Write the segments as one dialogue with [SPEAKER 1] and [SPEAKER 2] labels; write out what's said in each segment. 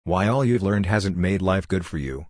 [SPEAKER 1] Why all you've learned hasn't made life good for you.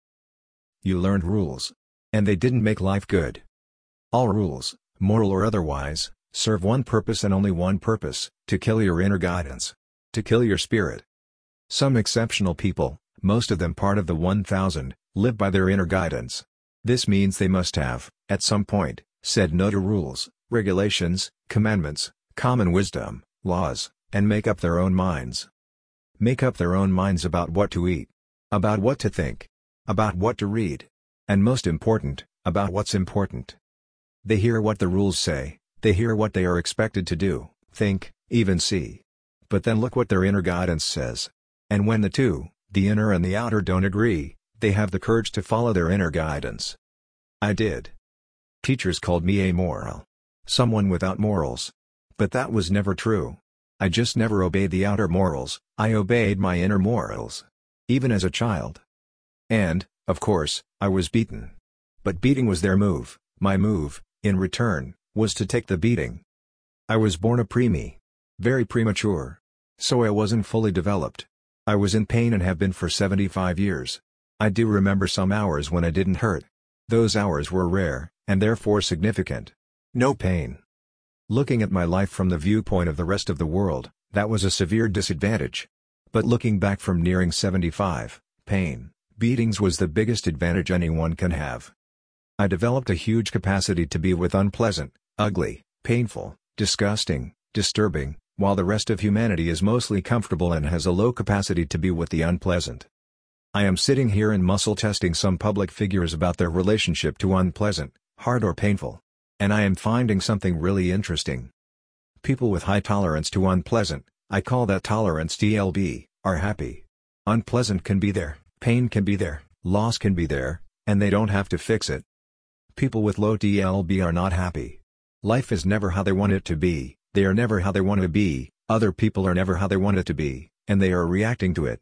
[SPEAKER 1] You learned rules. And they didn't make life good. All rules, moral or otherwise, serve one purpose and only one purpose: to kill your inner guidance. To kill your spirit. Some exceptional people, most of them part of the 1,000, live by their inner guidance. This means they must have, at some point, said no to rules, regulations, commandments, common wisdom, laws, and make up their own minds. Make up their own minds about what to eat. About what to think. About what to read. And most important, about what's important. They hear what the rules say, they hear what they are expected to do, think, even see. But then look what their inner guidance says. And when the two, the inner and the outer, don't agree, they have the courage to follow their inner guidance. I did. Teachers called me amoral. Someone without morals. But that was never true. I just never obeyed the outer morals, I obeyed my inner morals. Even as a child. And, of course, I was beaten. But beating was their move. My move, in return, was to take the beating. I was born a preemie. Very premature. So I wasn't fully developed. I was in pain and have been for 75 years. I do remember some hours when I didn't hurt. Those hours were rare, and therefore significant. No pain. Looking at my life from the viewpoint of the rest of the world, that was a severe disadvantage. But looking back from nearing 75, pain, beatings was the biggest advantage anyone can have. I developed a huge capacity to be with unpleasant, ugly, painful, disgusting, disturbing, while the rest of humanity is mostly comfortable and has a low capacity to be with the unpleasant. I am sitting here and muscle testing some public figures about their relationship to unpleasant, hard or painful. And I am finding something really interesting. People with high tolerance to unpleasant, I call that tolerance TLB, are happy. Unpleasant can be there, pain can be there, loss can be there, and they don't have to fix it. People with low TLB are not happy. Life is never how they want it to be, they are never how they want to be, other people are never how they want it to be, and they are reacting to it.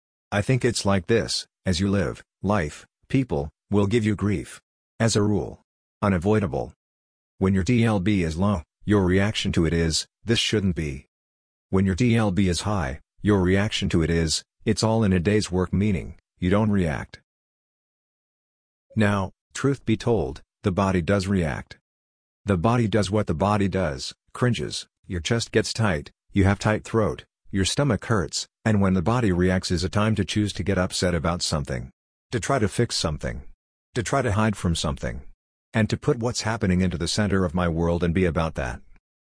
[SPEAKER 1] I think it's like this: as you live, life, people, will give you grief. As a rule. Unavoidable. When your TLB is low, your reaction to it is, this shouldn't be. When your TLB is high, your reaction to it is, it's all in a day's work, meaning, you don't react. Now, truth be told, the body does react. The body does what the body does, cringes, your chest gets tight, you have tight throat, your stomach hurts, and when the body reacts is a time to choose to get upset about something. To try to fix something. To try to hide from something. And to put what's happening into the center of my world and be about that.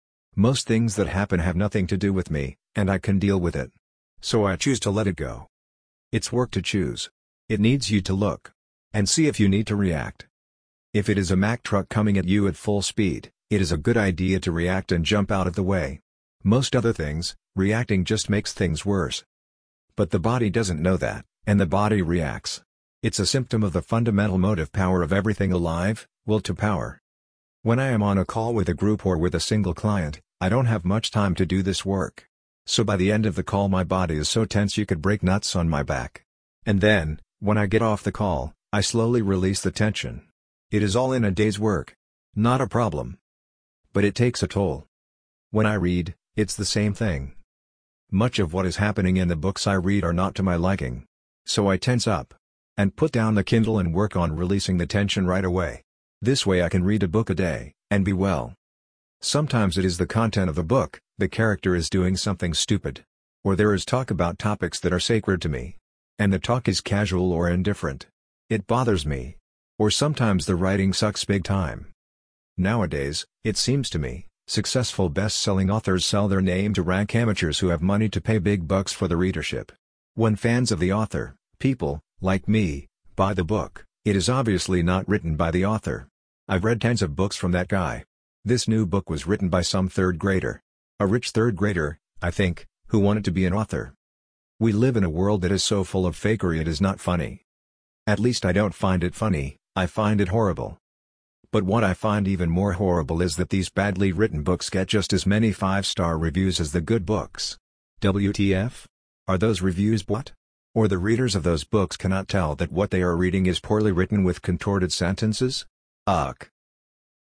[SPEAKER 1] Most things that happen have nothing to do with me, and I can deal with it. So I choose to let it go. It's work to choose. It needs you to look. And see if you need to react. If it is a Mack truck coming at you at full speed, it is a good idea to react and jump out of the way. Most other things, reacting just makes things worse. But the body doesn't know that, and the body reacts. It's a symptom of the fundamental motive power of everything alive, will to power. When I am on a call with a group or with a single client, I don't have much time to do this work. So by the end of the call my body is so tense you could break nuts on my back. And then, when I get off the call, I slowly release the tension. It is all in a day's work. Not a problem. But it takes a toll. When I read, it's the same thing. Much of what is happening in the books I read are not to my liking. So I tense up. And put down the Kindle and work on releasing the tension right away. This way I can read a book a day, and be well. Sometimes it is the content of the book, the character is doing something stupid. Or there is talk about topics that are sacred to me. And the talk is casual or indifferent. It bothers me. Or sometimes the writing sucks big time. Nowadays, it seems to me, successful best-selling authors sell their name to rank amateurs who have money to pay big bucks for the readership. When fans of the author, people, like me, buy the book, it is obviously not written by the author. I've read tens of books from that guy. This new book was written by some third grader. A rich third grader, I think, who wanted to be an author. We live in a world that is so full of fakery it is not funny. At least I don't find it funny, I find it horrible. But what I find even more horrible is that these badly written books get just as many 5-star reviews as the good books. WTF? Are those reviews what? Or the readers of those books cannot tell that what they are reading is poorly written with contorted sentences? Ugh.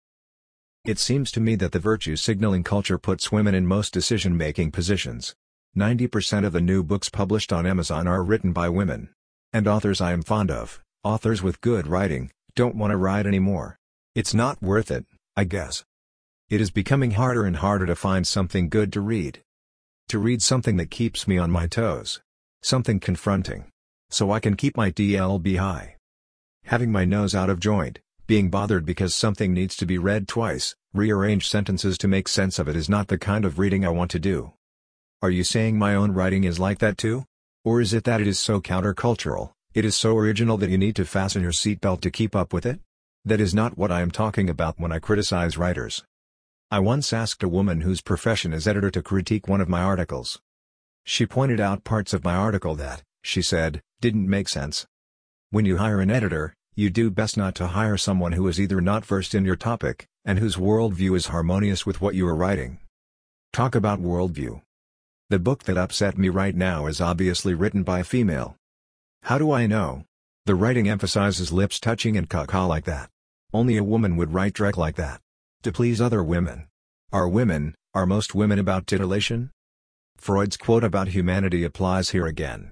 [SPEAKER 1] It seems to me that the virtue signaling culture puts women in most decision-making positions. 90% of the new books published on Amazon are written by women. And authors I am fond of, authors with good writing, don't want to write anymore. It's not worth it, I guess. It is becoming harder and harder to find something good to read. To read something that keeps me on my toes. Something confronting. So I can keep my DLB high. Having my nose out of joint, being bothered because something needs to be read twice, rearrange sentences to make sense of it is not the kind of reading I want to do. Are you saying my own writing is like that too? Or is it that it is so countercultural, it is so original that you need to fasten your seatbelt to keep up with it? That is not what I am talking about when I criticize writers. I once asked a woman whose profession is editor to critique one of my articles. She pointed out parts of my article that, she said, didn't make sense. When you hire an editor, you do best not to hire someone who is either not versed in your topic, and whose worldview is harmonious with what you are writing. Talk about worldview. The book that upset me right now is obviously written by a female. How do I know? The writing emphasizes lips touching and caca like that. Only a woman would write dreck like that. To please other women. Are most women about titillation? Freud's quote about humanity applies here again.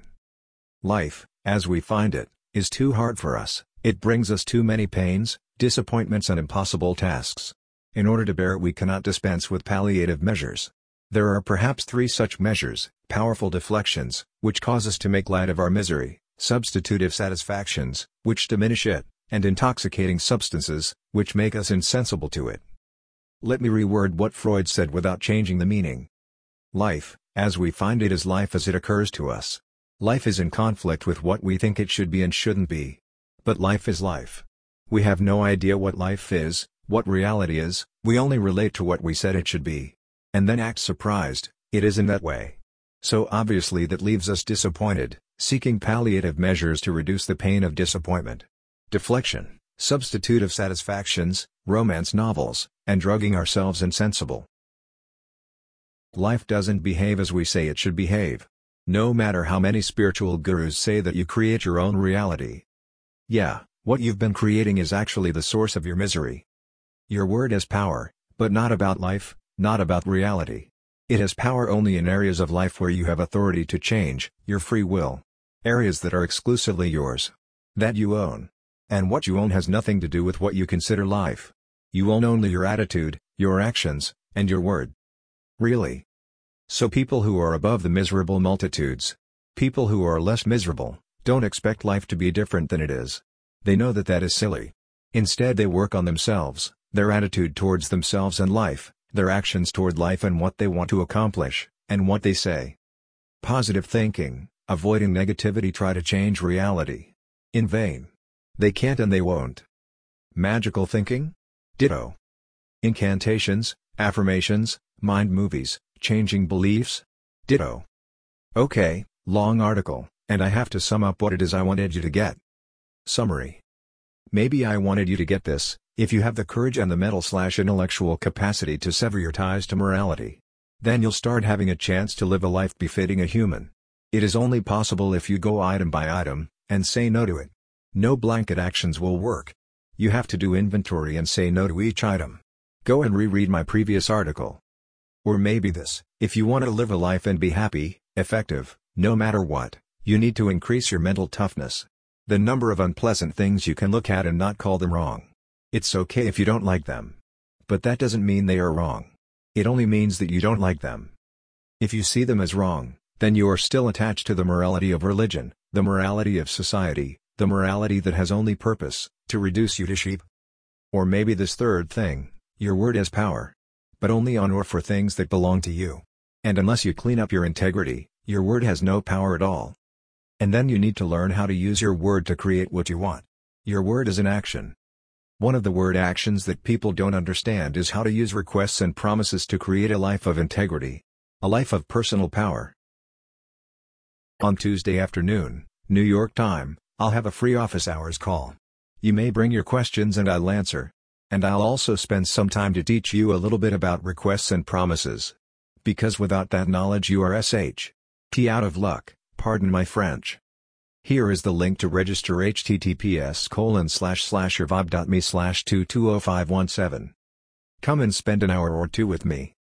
[SPEAKER 1] Life, as we find it, is too hard for us, it brings us too many pains, disappointments and impossible tasks. In order to bear it we cannot dispense with palliative measures. There are perhaps 3 such measures: powerful deflections, which cause us to make light of our misery, substitutive satisfactions, which diminish it, and intoxicating substances, which make us insensible to it. Let me reword what Freud said without changing the meaning. Life, as we find it, is life as it occurs to us. Life is in conflict with what we think it should be and shouldn't be. But life is life. We have no idea what life is, what reality is, we only relate to what we said it should be. And then act surprised, it isn't that way. So obviously that leaves us disappointed, seeking palliative measures to reduce the pain of disappointment. Deflection, substitutive satisfactions, romance novels, and drugging ourselves insensible. Life doesn't behave as we say it should behave. No matter how many spiritual gurus say that you create your own reality. Yeah, what you've been creating is actually the source of your misery. Your word has power, but not about life, not about reality. It has power only in areas of life where you have authority to change, your free will. Areas that are exclusively yours. That you own. And what you own has nothing to do with what you consider life. You own only your attitude, your actions, and your word. Really. So people who are above the miserable multitudes, people who are less miserable, don't expect life to be different than it is. They know that that is silly. Instead they work on themselves, their attitude towards themselves and life, their actions toward life and what they want to accomplish, and what they say. Positive thinking, avoiding negativity, try to change reality. In vain. They can't and they won't. Magical thinking? Ditto. Incantations, affirmations, mind movies, changing beliefs? Ditto. Okay, long article, and I have to sum up what it is I wanted you to get. Summary. Maybe I wanted you to get this: if you have the courage and the mental/intellectual capacity to sever your ties to morality, then you'll start having a chance to live a life befitting a human. It is only possible if you go item by item, and say no to it. No blanket actions will work. You have to do inventory and say no to each item. Go and reread my previous article. Or maybe this: if you want to live a life and be happy, effective, no matter what, you need to increase your mental toughness. The number of unpleasant things you can look at and not call them wrong. It's okay if you don't like them. But that doesn't mean they are wrong. It only means that you don't like them. If you see them as wrong, then you are still attached to the morality of religion, the morality of society, the morality that has only purpose, to reduce you to sheep. Or maybe this third thing: your word has power. But only on or for things that belong to you. And unless you clean up your integrity, your word has no power at all. And then you need to learn how to use your word to create what you want. Your word is an action. One of the word actions that people don't understand is how to use requests and promises to create a life of integrity. A life of personal power. On Tuesday afternoon, New York time, I'll have a free office hours call. You may bring your questions and I'll answer. And I'll also spend some time to teach you a little bit about requests and promises. Because without that knowledge you are SHT out of luck, pardon my French. Here is the link to register: https://yourvibe.me/220517. Come and spend an hour or two with me.